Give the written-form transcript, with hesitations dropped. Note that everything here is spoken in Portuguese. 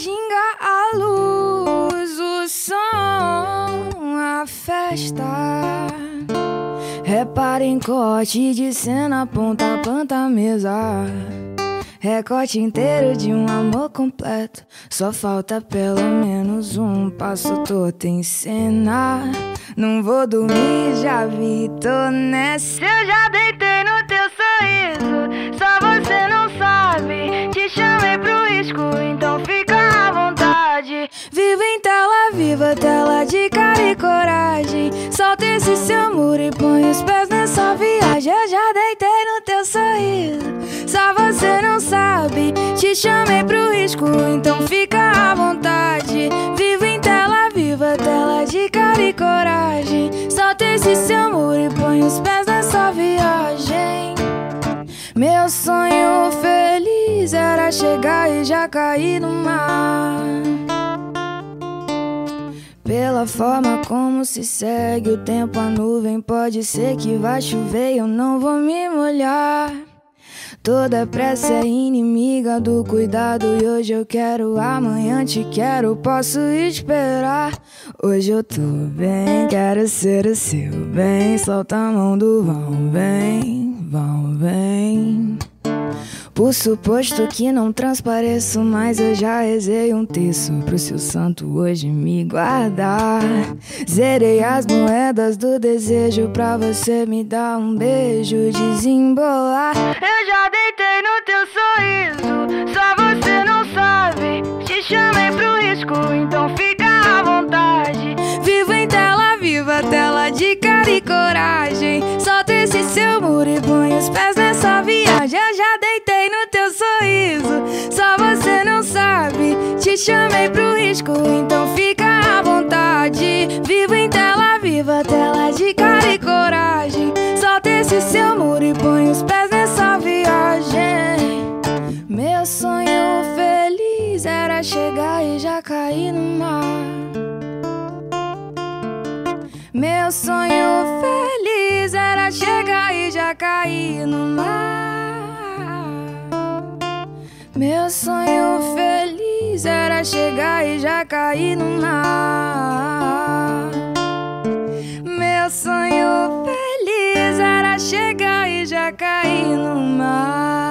ginga, a luz, o som, a festa. Repara em corte de cena, ponta a planta, mesa. Recorte inteiro de um amor completo. Só falta pelo menos um passo torto em cena. Não vou dormir, já vi, tô nessa. Eu já deitei no teu sorriso, só você não sabe. Te chamei pro risco, então fica à vontade. Vivo em tela viva, tela de cara e coragem. Solta esse seu muro e põe os pés nessa viagem. Eu já deitei no teu sorriso, só você não sabe. Te chamei pro risco, então fica à vontade. Vivo em tela viva, tela de cara e coragem. Solta esse seu muro e põe os pés nessa viagem. Meu sonho feliz era chegar e já cair no mar. Pela forma como se segue o tempo, a nuvem pode ser que vai chover e eu não vou me molhar. Toda pressa é inimiga do cuidado. E hoje eu quero, amanhã te quero, posso esperar. Hoje eu tô bem, quero ser o seu bem. Solta a mão do vão, vem, vão, vem. Por suposto que não transpareço, mas eu já rezei um terço pro seu santo hoje me guardar. Zerei as moedas do desejo pra você me dar um beijo, desembolar. Eu já deitei no teu sorriso, só você não sabe. Te chamei pro risco, então fica à vontade. Vivo em tela viva, tela de cara e coragem. Solta esse seu muro e põe os pés nessa viagem. Eu já deitei no teu sorriso, só você não sabe. Te chamei pro risco, então fica à vontade. Vivo em tela viva, tela de cara e coragem. Solta esse seu muro e põe os pés nessa viagem. Meu sonho feliz era chegar e já cair no mar. Meu sonho feliz era chegar e já cair no mar. Meu sonho feliz era chegar e já cair no mar. Meu sonho feliz era chegar e já cair no mar.